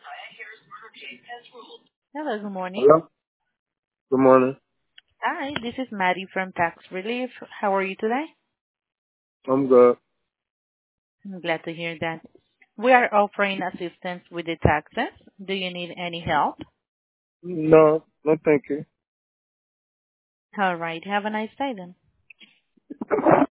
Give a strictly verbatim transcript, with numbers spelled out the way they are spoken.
Hello, good morning. Hello. Good morning. Hi, this is Maddie from Tax Relief. How are you today? I'm good. I'm glad to hear that. We are offering assistance with the taxes. Do you need any help? No, no, thank you. All right. Have a nice day then.